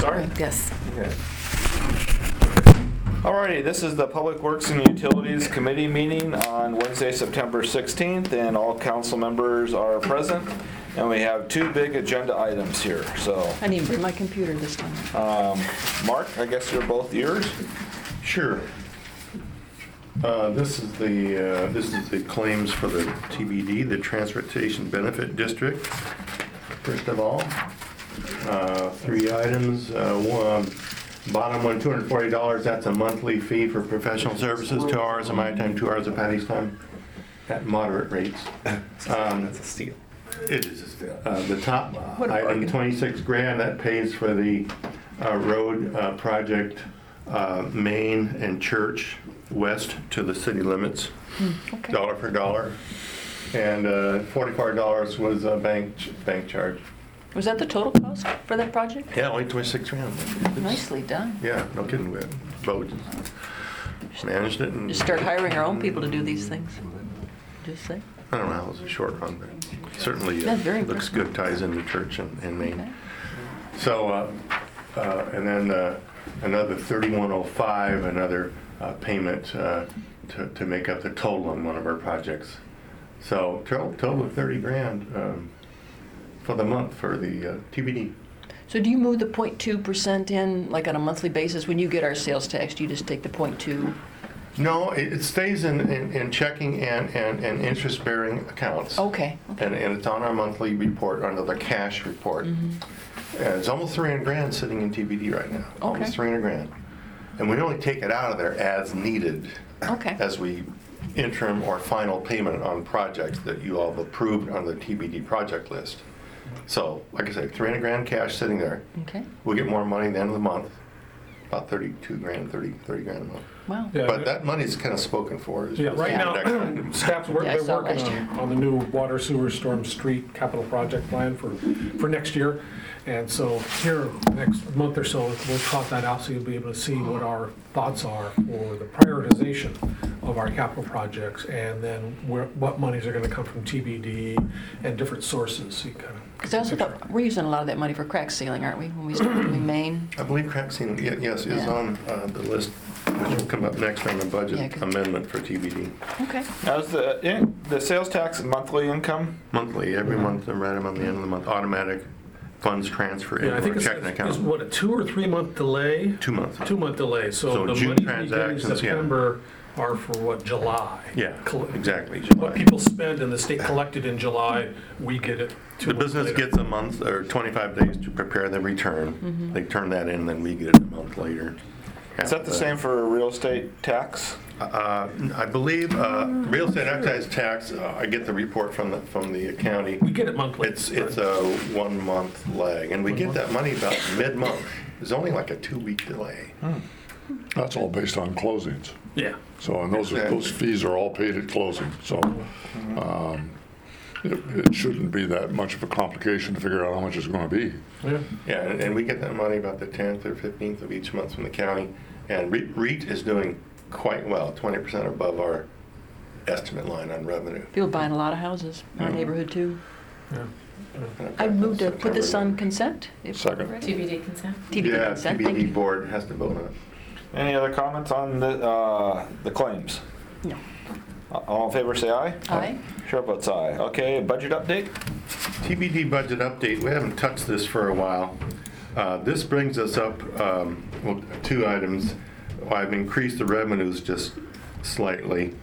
start? Yes. Okay. Alrighty, this is the Public Works and Utilities Committee meeting on Wednesday, September 16th, and all council members are present. And we have two big agenda items here, so. I didn't even bring my computer this time. Mark, I guess they're both yours? Sure. This is the claims for the TBD, the Transportation Benefit District. First of all, three items. Bottom one, $240. That's a monthly fee for professional services, 2 hours of my time, 2 hours of Patty's time, at moderate rates. That's a steal. It is a steal. The top What a item, bargain. 26 grand, that pays for the road project, Main and Church west to the city limits, Okay. dollar for dollar. And $44 was a bank charge. Was that the total cost for that project? Yeah, only 26 grand. Nicely done. Yeah, no kidding. We Bo just managed it, and Just start hiring our own people to do these things. Just say. I don't know how it was a short run, but certainly That's very looks good, ties into church and Main. Okay. So, and then another 3105, another payment to make up the total on one of our projects. So total of 30 grand for the month for the TBD. So do you move the 0.2% in, like on a monthly basis? When you get our sales tax, do you just take the 0.2? No, it stays in checking and interest-bearing accounts. Okay. And it's on our monthly report, under the cash report. And it's almost 300 grand sitting in TBD right now. Almost 300 grand. And we only take it out of there as needed, Okay. as we interim or final payment on projects that you all have approved on the TBD project list. So, like I said, 300 grand cash sitting there. Okay. We'll get more money at the end of the month, about 32 grand, 30 grand a month. Wow. Yeah, But that money's kind of spoken for. Yeah, right Yeah. now, Next item. staff's Yeah, I they're saw working last year. on the new water, sewer, storm, street capital project plan for next year. And so here, next month or so, we'll trot that out so you'll be able to see what our thoughts are for the prioritization of our capital projects, and then what monies are gonna come from TBD and different sources. So you kind of. Because I also thought, we're using a lot of that money for crack sealing, aren't we? When we start doing Maine? I believe crack sealing, yes, is Yeah. on the list, which will come up next on the Yeah, budget 'cause- amendment for TBD. Okay. Now, is the sales tax monthly income? Monthly, every month, right on the end of the month, automatic funds transfer Yeah, I into think our it's, checking it's account. what, a 2 or 3 month delay? 2 months. 2 month delay, so So the June money we get in transactions, yeah. September are for what, July? Yeah, Coll- exactly, What July. people spend and the state collected in July, we get it 2 The months business later. gets a month or 25 days to prepare the return. They turn that in, then we get it a month later. Is that the same for real estate tax? I believe real estate excise tax, I get the report from the county. We get it monthly. It's a 1 month lag, and we get that money about mid-month. There's only like a 2-week delay. That's all based on closings. Yeah. So, and those Exactly. fees are all paid at closing. So, it shouldn't be that much of a complication to figure out how much it's going to be. Yeah. Yeah, and we get that money about the 10th or 15th of each month from the county. And REIT is doing quite well, 20% above our estimate line on revenue. People buying a lot of houses in our neighborhood too. Yeah. I moved to put this September. on consent. if Second. ready. TBD consent? TBD Yeah, consent, thank TBD you. board has to vote on it. Any other comments on the claims? No. All in favor, say aye. Aye. Chair votes aye. Okay, budget update? TBD budget update, we haven't touched this for a while. This brings us up, well, 2 items. I've increased the revenues just slightly.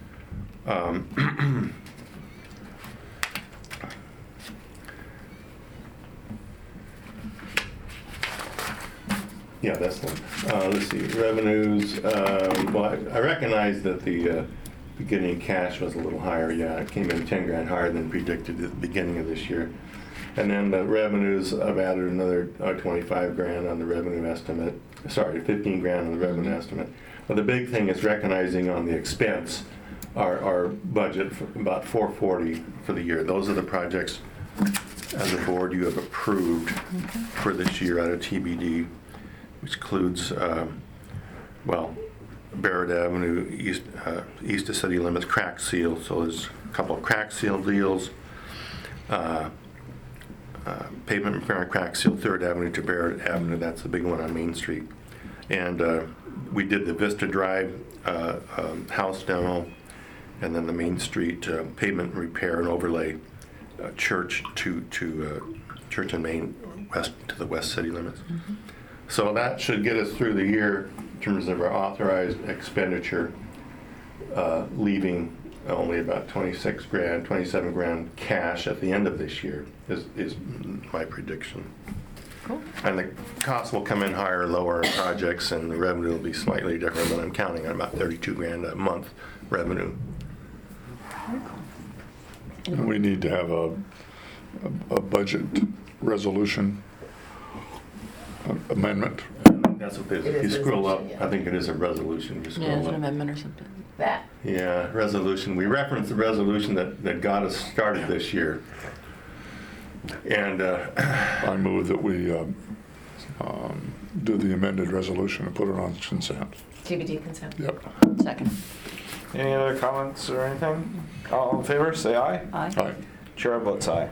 Yeah, that's the one. Let's see, revenues, well, I recognize that the beginning cash was a little higher, yeah, it came in 10 grand higher than predicted at the beginning of this year. And then the revenues, I've added another 25 grand on the revenue estimate, sorry, 15 grand on the revenue estimate. But the big thing is recognizing on the expense, our budget for about 440 for the year. Those are the projects as a board you have approved for this year out of TBD, which includes, well, Barrett Avenue, east of city limits, crack seal. So there's a couple of crack seal deals. pavement repair and crack seal 3rd Avenue to Barrett Avenue. That's the big one on Main Street. And we did the Vista Drive house demo, and then the Main Street pavement repair and overlay church to Church and Main west to the west city limits. So that should get us through the year in terms of our authorized expenditure, leaving only about 26 grand, 27 grand cash at the end of this year is my prediction. Cool. And the cost will come in higher or lower in projects, and the revenue will be slightly different, but I'm counting on about 32 grand a month revenue. And we need to have a budget resolution amendment. That's what it is. It If you is scroll up, resolution, yeah. I think it is a resolution. You Yeah, scroll it's an up. amendment or something. That. Yeah, resolution. We referenced the resolution that got us started this year. And I move that we do the amended resolution and put it on consent. TBD consent. Yep. Second. Any other comments or anything? All in favor, say aye. Aye. Aye. Chair votes aye.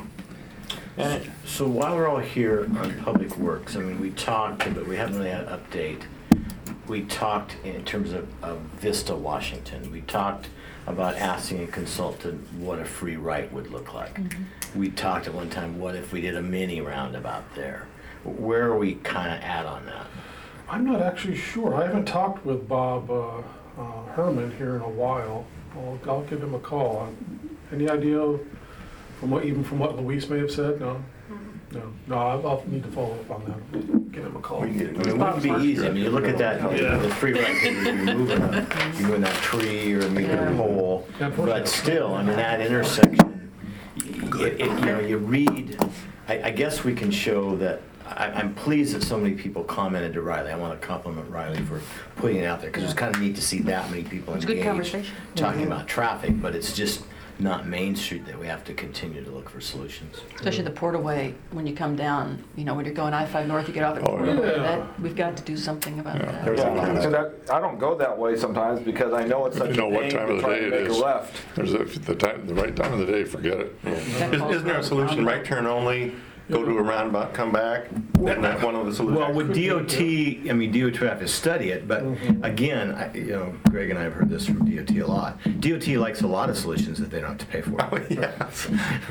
And So while we're all here on Public Works, I mean, we talked, but we haven't really had an update. We talked in terms of Vista, Washington. We talked about asking a consultant what a free right would look like. We talked at one time, what if we did a mini roundabout there? Where are we kind of at on that? I'm not actually sure. I haven't talked with Bob Herman here in a while. I'll give him a call. Any idea from what Luis may have said? No? No, I'll need to follow up on that. Give him a call. we need I mean, it wouldn't be easy. I mean, you look at that, the free right, you're moving that tree or moving a pole. But still, I mean, that intersection, you read, I guess we can show that, I'm pleased that so many people commented to Riley. I want to compliment Riley for putting it out there, because it's kind of neat to see that many people It's a good engaged conversation. talking about traffic, but it's just not Main Street that we have to continue to look for solutions. Especially the Portaway, when you come down, when you're going I-5 North, you get off at Oh, yeah. Portaway. Yeah. We've got to do something about Yeah. that. Yeah, so I don't go that way sometimes because I know it's If such you a know what pain time to of the try day and it make a is. left. There's the right time of the day, forget it. Isn't there a solution, right turn only, go to a roundabout, come back? Isn't that one of the solutions? Well, with DOT, I mean, DOT would have to study it, but again, Greg and I have heard this from DOT a lot. DOT likes a lot of solutions that they don't have to pay for. Yes.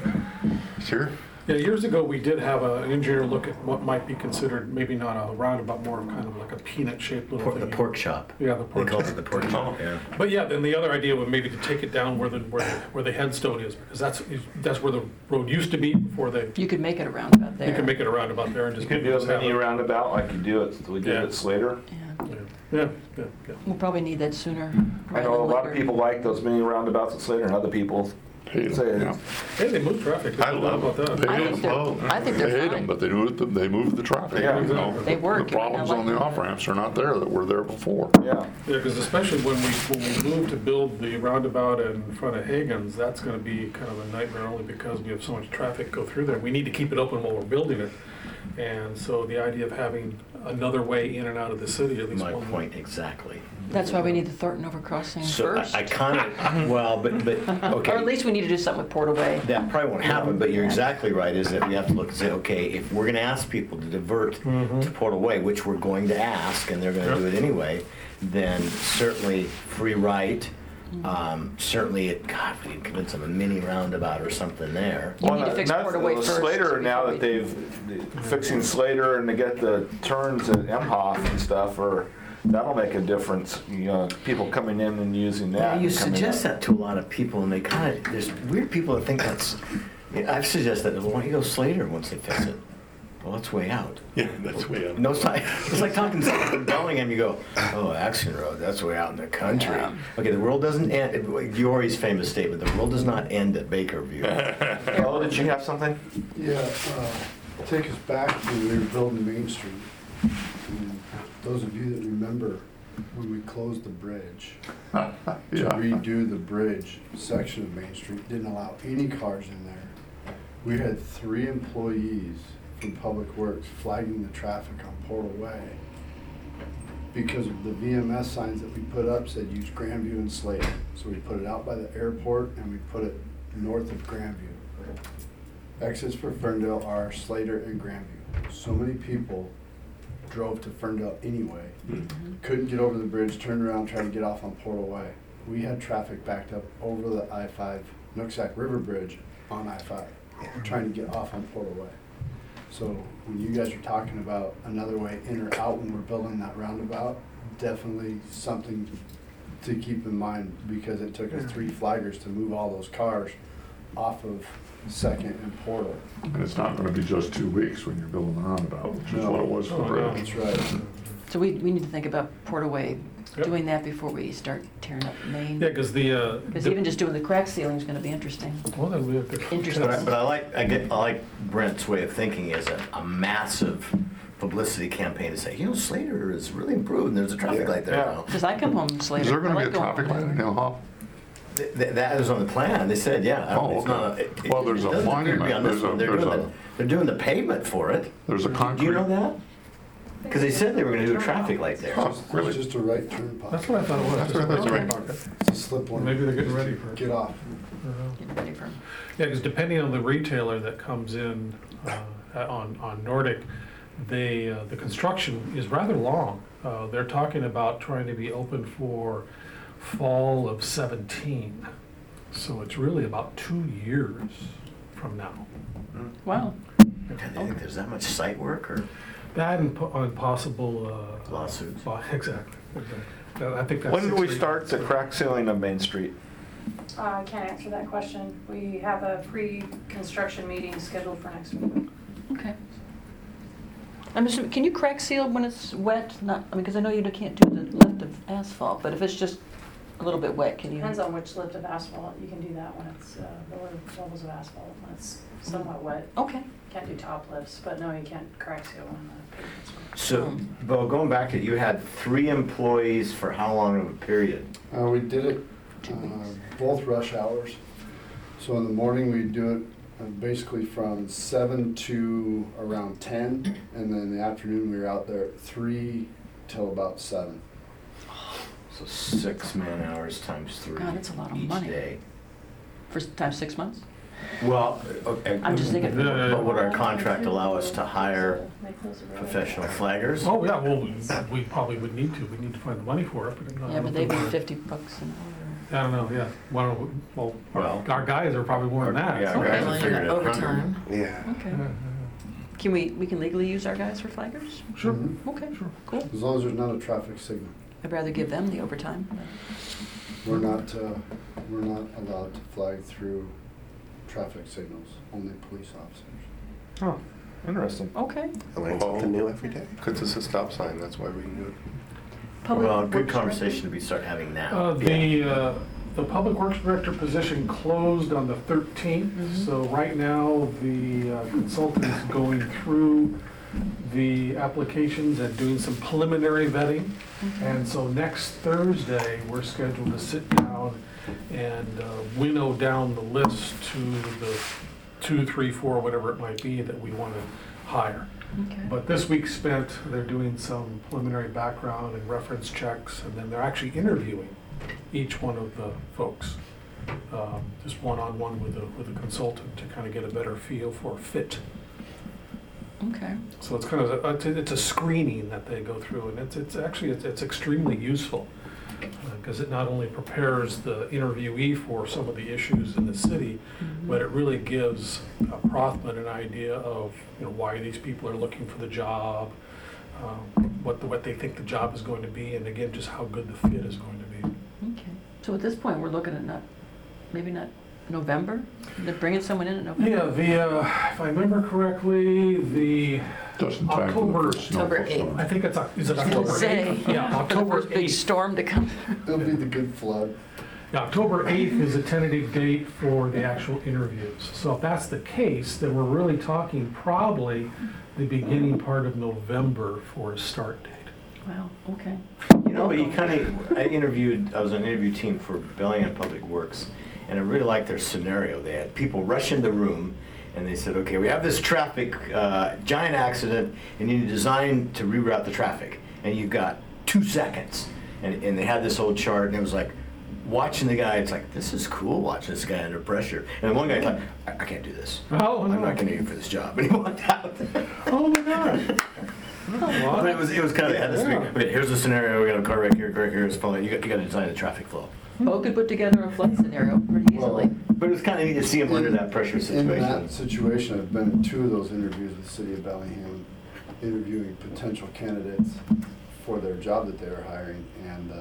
Sure. Yeah, years ago, we did have an engineer look at what might be considered, maybe not a roundabout, more of kind of like a peanut-shaped little thing. The pork chop. Yeah, the They pork call chop. it the pork chop, yeah. But yeah, then the other idea would maybe to take it down where the headstone is, because that's where the road used to be before they, You could make it a roundabout there. you could make it a roundabout there and You just. could do a just have mini it. roundabout like we did Yeah. at Slater. Yeah. Yeah, yeah. We'll probably need that sooner I rather know a than lot of later. people like those mini roundabouts at Slater, and other people Hate say them, yeah. Hey, they move traffic. There's I no love doubt about They that. I hate think them. they're, I think They they're hate them, fine. but they move the traffic. Yeah, you know. They work. The problems I like on the them. off-ramps are not there that were there before. Yeah. Yeah, because especially when we move to build the roundabout in front of Hagen's, that's gonna be kind of a nightmare only because we have so much traffic go through there. We need to keep it open while we're building it. And so the idea of having another way in and out of the city, at least My one way. point exactly. That's why we need the Thornton overcrossing So first. I kind of, well, but, Or at okay, least we need to do something with Portaway. that probably won't happen, but you're exactly right, is that we have to look and say, okay, if we're gonna ask people to divert to Portaway, which we're going to ask, and they're gonna do it anyway, then certainly free right, certainly, God, we can convince them a mini roundabout or something there. You need to fix that's- Portaway first. Slater, now before that we- they've fixing Slater and they get the turns at Emhoff and stuff, or that'll make a difference. People coming in and using Yeah, that. you and coming suggest up. that to a lot of people, and they kind of, there's weird people that think that's, I've suggested that, well, why don't you go Slater once they fix it? Well, that's way out. Yeah, that's way up. No, it's like talking to Bellingham, you go, oh, Action Road, that's way out in the country. Okay, the world doesn't end, Yorie's famous statement, the world does not end at Bakerview. Oh, did you have something? Yeah, take us back to when we were building Main Street. And those of you that remember when we closed the bridge, to Yeah. redo the bridge section of Main Street, didn't allow any cars in there. We had 3 employees from Public Works flagging the traffic on Portaway because of the VMS signs that we put up said use Grandview and Slater. So we put it out by the airport and we put it north of Grandview. Exits for Ferndale are Slater and Grandview. So many people drove to Ferndale anyway, couldn't get over the bridge, turned around, tried to get off on Portal Way. We had traffic backed up over the I-5 Nooksack River Bridge on I-5, trying to get off on Portal Way. So when you guys are talking about another way in or out when we're building that roundabout, definitely something to keep in mind, because it took us 3 flaggers to move all those cars off of Second and Portal. And it's not gonna be just 2 weeks when you're building the roundabout, which is what it was for No. Brad. That's right. So we need to think about Portaway, Yep. doing that before we start tearing up Main. Yeah, because Because even just doing the crack sealing is gonna be interesting. well, then we have to. Interesting. But I like Brent's way of thinking is a massive publicity campaign to say, you know, Slater is really improved, and there's a traffic light there Yeah. now. Because I come home Slater. Is there gonna I be a like going traffic home. light in Hill Hall? That is on the plan, they said, yeah. Oh, It's not okay. it- Well, there's it a doesn't appear to be monument, on this there's a- one. They're there's doing a- the- They're doing the pavement for it. There's a Do concrete. you know that? Because they said they were gonna do a traffic light there. Oh, really? It's just a right turn That's pocket. what I thought it was. That's just what I thought a it was. pocket. It's a slip one. Maybe they're getting ready for it. Get off. Getting ready for 'em. Yeah, because depending on the retailer that comes in on Nordic, the construction is rather long. They're talking about trying to be open for fall of 17. So it's really about 2 years from now. Wow. Do they think there's that much site work or That and on possible. lawsuits? Exactly. I think that's. When do we 6 start the crack sealing of Main Street? I can't answer that question. We have a pre-construction meeting scheduled for next week. Okay. I'm assuming, can you crack seal when it's wet? Not, I mean, because I know you can't do the lift of asphalt, but if it's just a little bit wet, can you? Depends on which lift of asphalt. You can do that when it's lower levels of asphalt, when it's somewhat wet. Okay. Can't do top lifts, but no, you can't crack seal when the pavement's wet. So, Bo, going back to, you had 3 employees for how long of a period? We did it both rush hours. So in the morning, we do it basically from 7 to around 10, and then in the afternoon, we were out there at 3 till about 7. So 6 man-hours times 3 God, that's a lot of each money. day. For times 6 months? Well, okay. I'm just thinking. But would our contract allow us to hire Make those available. professional flaggers? Oh, yeah, well, we probably would need to. We need to find the money for it. I Yeah, don't but know they'd if be we- $50 an I don't know, yeah. Well, Well- our guys are probably more than that. Yeah, so- our guys have figured it out. Overtime. Yeah. Okay. Can we can legally use our guys for flaggers? Sure, Okay, sure. cool. As long as there's not a traffic signal. I'd rather give them the overtime. We're not allowed to flag through traffic signals, only police officers. Oh, interesting. Okay. I learn something new every day. Because it's a stop sign, that's why we can do it. Public Well, good Works conversation to start having now. The Public Works Director position closed on the 13th, so right now the consultant is going through the applications and doing some preliminary vetting. And so next Thursday, we're scheduled to sit down and winnow down the list to the 2, 3, 4, whatever it might be that we want to hire. Okay. But this week spent, they're doing some preliminary background and reference checks, and then they're actually interviewing each one of the folks, just one-on-one with a consultant to kind of get a better feel for fit. Okay. So it's kind of, it's a screening that they go through, and it's actually, it's extremely useful, because it not only prepares the interviewee for some of the issues in the city, but it really gives Prothman an idea of, why these people are looking for the job, what they think the job is going to be, and again, just how good the fit is going to be. Okay. So at this point, we're looking at maybe not November? They're bringing someone in November? Yeah, if I remember correctly, Just in time for October- the first snowfall October storm. I think it's, is it I was gonna October say, 8th? Yeah, for the October first big 8th. storm to come. It'll be the good flood. Yeah, October 8th is a tentative date for the actual interviews. So if that's the case, then we're really talking probably the beginning part of November for a start date. Wow, okay. You know, but you kind of, I was on an interview team for Bellingham Public Works, and I really liked their scenario. They had people rush in the room, and they said, okay, we have this traffic, giant accident, and you need to design to reroute the traffic. And you've got 2 seconds. And they had this old chart, and it was like, watching the guy, it's like, this is cool watching this guy under pressure. And one guy's like, I can't do this. Oh, I'm no. not gonna aim for this job. And he walked out. Oh, my God. But it was kind of, had this, Yeah. okay, here's the scenario, we got a car wreck here, here's falling, you got to design the traffic flow. Bo could put together a flood scenario pretty easily. But it was kind of neat to see him under that pressure In that situation. situation, I've been in 2 of those interviews with the city of Bellingham, interviewing potential candidates for their job that they were hiring, and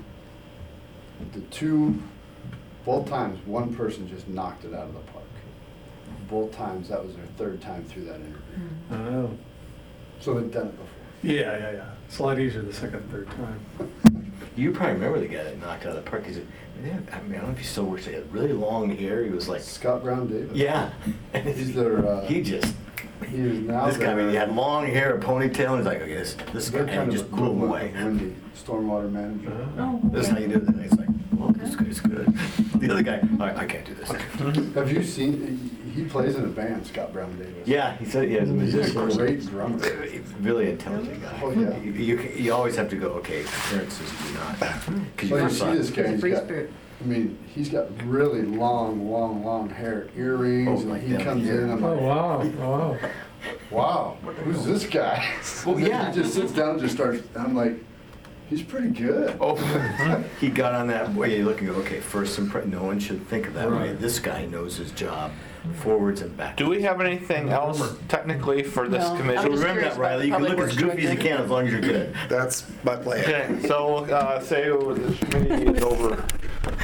both times, one person just knocked it out of the park. Both times, that was their 3rd time through that interview. Oh. So they've done it before. Yeah. It's a lot easier the second, third time. You probably remember the guy that knocked out of the park. He's, I mean, I don't know if he still works. He had really long hair. He was like, Scott Brown Davis. yeah. He's their, He just, he is now this guy, I mean, he their- had long hair, a ponytail, and he's like, okay, this guy, they're and kind he of just blew him away. equivalent of Wendy, stormwater manager. Oh, This is how you do it. And he's like, well, this guy's good. The other guy, I can't do this. Have you seen, he plays in a band, Scott Brown Davis. Yeah, he said he has a He's a musician. great drummer. Really intelligent guy. Oh, yeah. You always have to go, okay, appearances do not. 'Cause Well, you're you see this son. guy, He's a he's free got, spirit. I mean, he's got really long hair, earrings, Oh, and like he that, comes yeah. in, I'm Oh, like, wow. wow, who's this guy? Well, And then yeah. He just sits down and just starts, I'm like, he's pretty good. Oh, he got on that way. You look and go, okay, first impression. No one should think of that way. Right. This guy knows his job, forwards and backwards. Do we have anything else technically for this No. committee? I'm So just remember curious that, Riley. You about can look Public as Works goofy as you Director. can as long as you're good. That's my plan. Okay, so say this committee is over